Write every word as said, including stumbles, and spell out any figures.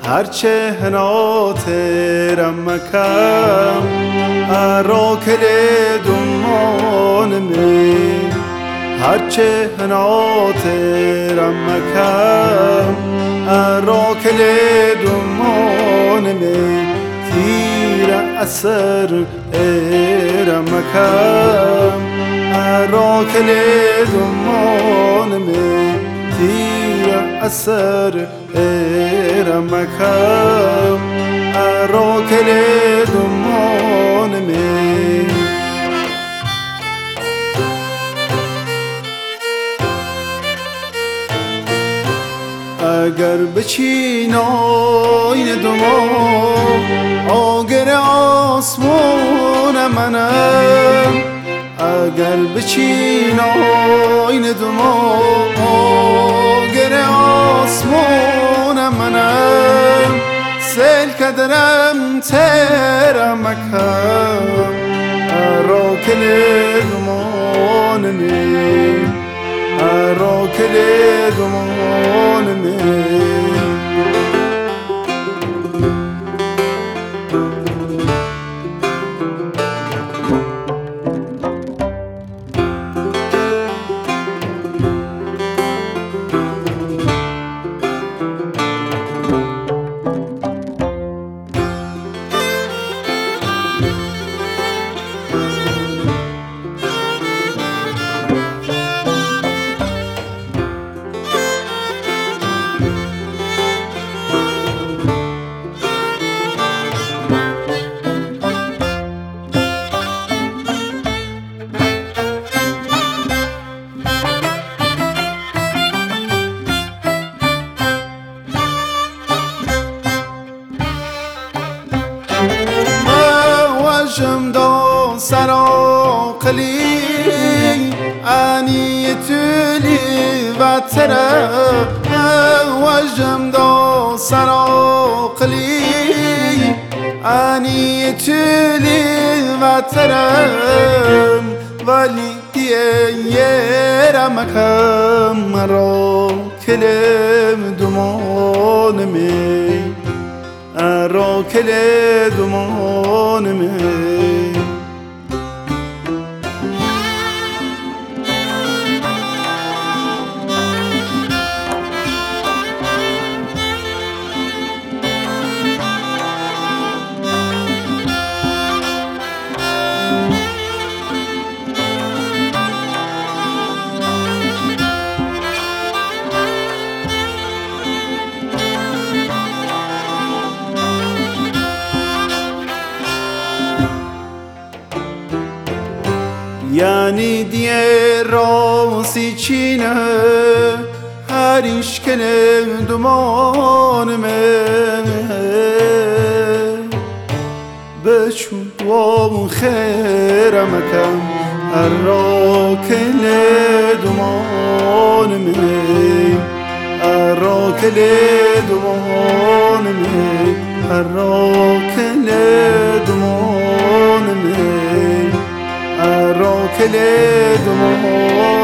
هرچه هنات رمکم اراکل دمان می هرچه هنات رمکم اراکل دمان می تیر اثر رمکم اراکل دمان می تیر اثر رمکم اراکل دمان می اگر بچین آین دمان آگر آسمان منم اگر بچین آین دمان آگر آسمان منم سیل کدرم تیرم مکم اراکل دمان می اراکل دمان می جمدا سراقلی انی تولی و تره و جمدا سراقلی انی تولی و تره ولی دیه یه مکم مرا کلم دمان می اراکل دمان می یعنی دیه راسی چینه هر اشکل دمان من بچون دوام خیرم کم اراکل دمان من اراکل دمان من اراکل دمان من اراکل دمان